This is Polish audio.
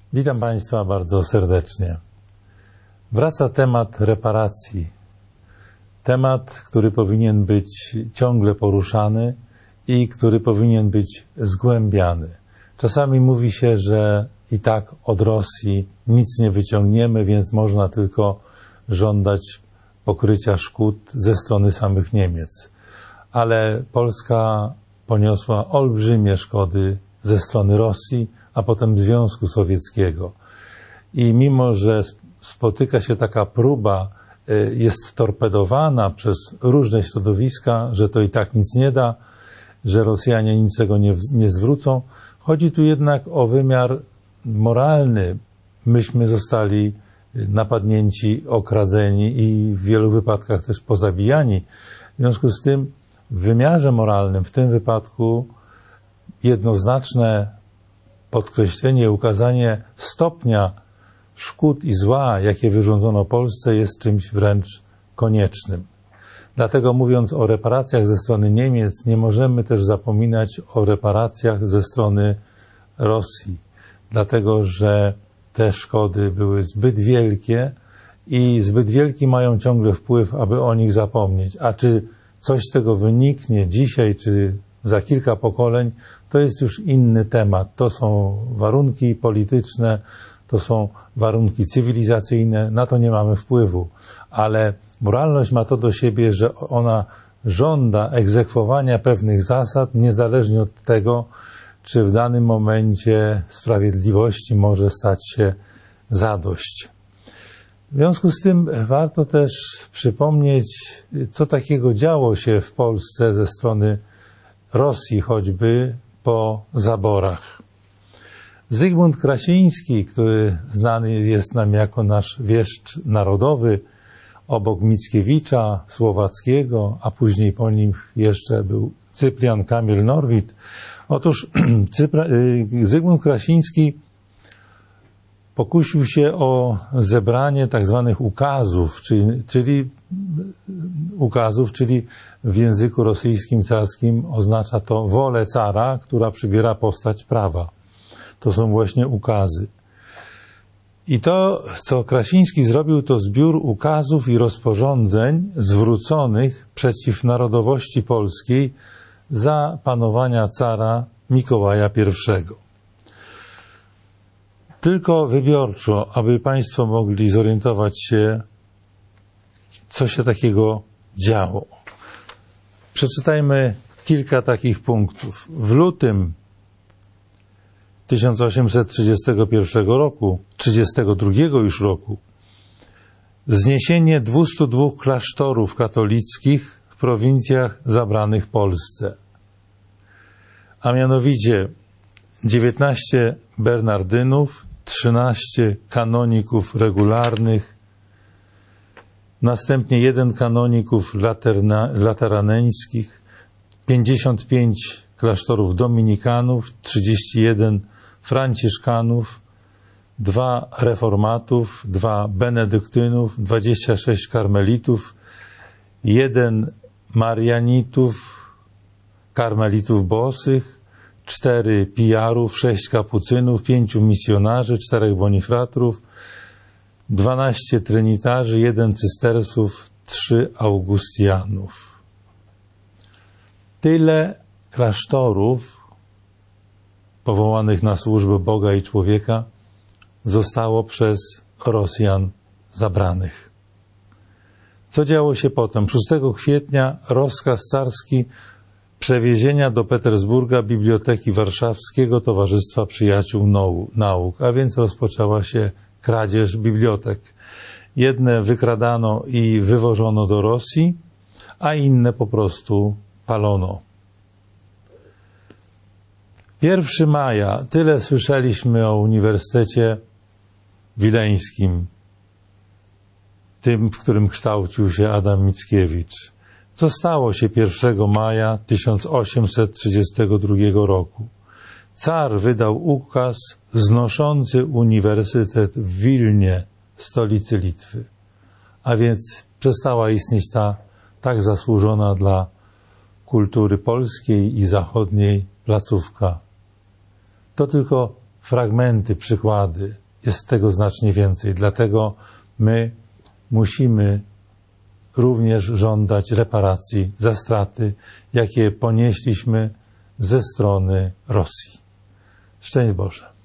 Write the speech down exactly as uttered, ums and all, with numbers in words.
Witam Państwa bardzo serdecznie. Wraca temat reparacji. Temat, który powinien być ciągle poruszany i który powinien być zgłębiany. Czasami mówi się, że i tak od Rosji nic nie wyciągniemy, więc można tylko żądać pokrycia szkód ze strony samych Niemiec. Ale Polska poniosła olbrzymie szkody ze strony Rosji, a potem Związku Sowieckiego. I mimo, że spotyka się taka próba, jest torpedowana przez różne środowiska, że to i tak nic nie da, że Rosjanie nic tego nie, nie zwrócą, chodzi tu jednak o wymiar moralny. Myśmy zostali napadnięci, okradzeni i w wielu wypadkach też pozabijani. W związku z tym w wymiarze moralnym, w tym wypadku jednoznaczne podkreślenie, ukazanie stopnia szkód i zła, jakie wyrządzono Polsce, jest czymś wręcz koniecznym. Dlatego mówiąc o reparacjach ze strony Niemiec, nie możemy też zapominać o reparacjach ze strony Rosji. Dlatego, że te szkody były zbyt wielkie i zbyt wielki mają ciągle wpływ, aby o nich zapomnieć. A czy coś z tego wyniknie dzisiaj, czy za kilka pokoleń, to jest już inny temat. To są warunki polityczne, to są warunki cywilizacyjne, na to nie mamy wpływu. Ale moralność ma to do siebie, że ona żąda egzekwowania pewnych zasad, niezależnie od tego, czy w danym momencie sprawiedliwości może stać się zadość. W związku z tym warto też przypomnieć, co takiego działo się w Polsce ze strony Rosji, choćby po zaborach. Zygmunt Krasiński, który znany jest nam jako nasz wieszcz narodowy, obok Mickiewicza, Słowackiego, a później po nim jeszcze był Cyprian Kamil Norwid. Otóż Zygmunt Krasiński pokusił się o zebranie tak zwanych ukazów, czyli, czyli ukazów, czyli w języku rosyjskim carskim oznacza to wolę cara, która przybiera postać prawa. To są właśnie ukazy. I to, co Krasiński zrobił, to zbiór ukazów i rozporządzeń zwróconych przeciw narodowości polskiej za panowania cara Mikołaja pierwszego. Tylko wybiorczo, aby Państwo mogli zorientować się, co się takiego działo. Przeczytajmy kilka takich punktów. W lutym tysiąc osiemset trzydziestego pierwszego roku, trzydziestego drugiego już roku, zniesienie dwustu dwóch klasztorów katolickich w prowincjach zabranych Polsce. A mianowicie dziewiętnaście bernardynów, trzynaście kanoników regularnych, następnie jeden kanoników laterna, lateraneńskich, pięćdziesiąt pięć klasztorów dominikanów, trzydzieści jeden franciszkanów, dwa reformatów, dwa benedyktynów, dwadzieścia sześć karmelitów, jeden marianitów, karmelitów bosych, cztery pijarów, sześć kapucynów, pięciu misjonarzy, czterech bonifratrów, dwanaście trynitarzy, jeden cystersów, trzy augustianów. Tyle klasztorów powołanych na służbę Boga i człowieka zostało przez Rosjan zabranych. Co działo się potem? szóstego kwietnia rozkaz carski przewiezienia do Petersburga Biblioteki Warszawskiego Towarzystwa Przyjaciół Nauk, a więc rozpoczęła się kradzież bibliotek. Jedne wykradano i wywożono do Rosji, a inne po prostu palono. pierwszego maja, tyle słyszeliśmy o Uniwersytecie Wileńskim, tym, w którym kształcił się Adam Mickiewicz. Co stało się pierwszego maja tysiąc osiemset trzydziestego drugiego roku? Car wydał ukaz znoszący uniwersytet w Wilnie, stolicy Litwy. A więc przestała istnieć ta tak zasłużona dla kultury polskiej i zachodniej placówka. To tylko fragmenty, przykłady. Jest tego znacznie więcej. Dlatego my musimy również żądać reparacji za straty, jakie ponieśliśmy ze strony Rosji. Szczęść Boże.